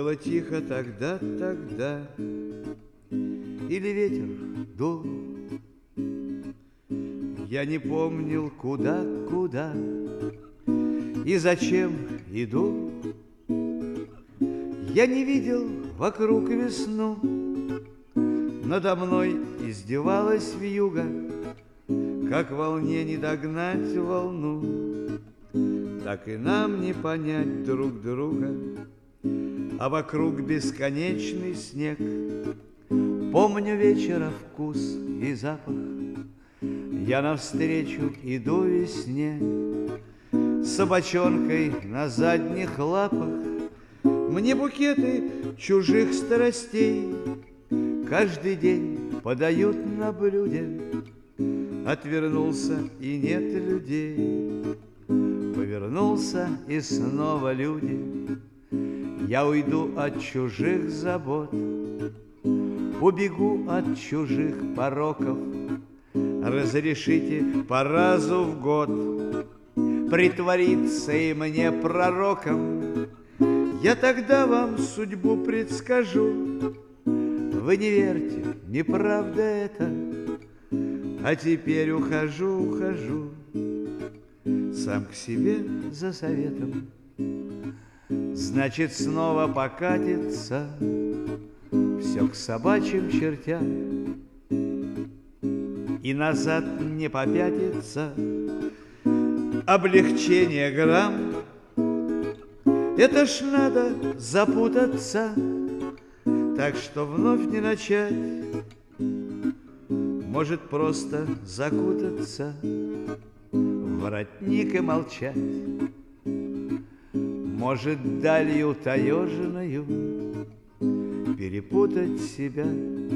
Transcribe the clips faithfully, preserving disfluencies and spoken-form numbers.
Было тихо тогда, тогда, или ветер дул. Я не помнил, куда, куда и зачем иду. Я не видел вокруг весну, надо мной издевалась вьюга, как волне не догнать волну, так и нам не понять друг друга, а вокруг бесконечный снег. Помню вечера вкус и запах, я навстречу иду весне, с собачонкой на задних лапах. Мне букеты чужих страстей каждый день подают на блюде. Отвернулся, и нет людей, повернулся, и снова люди. Я уйду от чужих забот, убегу от чужих пороков. Разрешите по разу в год притвориться и мне пророком. Я тогда вам судьбу предскажу. Вы не верьте, неправда это. А теперь ухожу, ухожу сам к себе за советом. Значит, снова покатится все к собачьим чертям, и назад не попятится. Облегчение грамм, это ж надо запутаться, так что вновь не начать. Может, просто закутаться в воротник и молчать. Может, далью таеженою перепутать себя.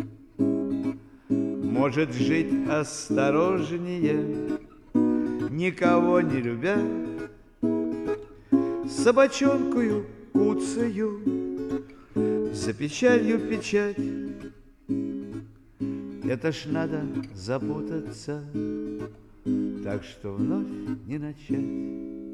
Может, жить осторожнее, никого не любя. Собачонкою куцаю, за печалью печать. Это ж надо запутаться, так что вновь не начать.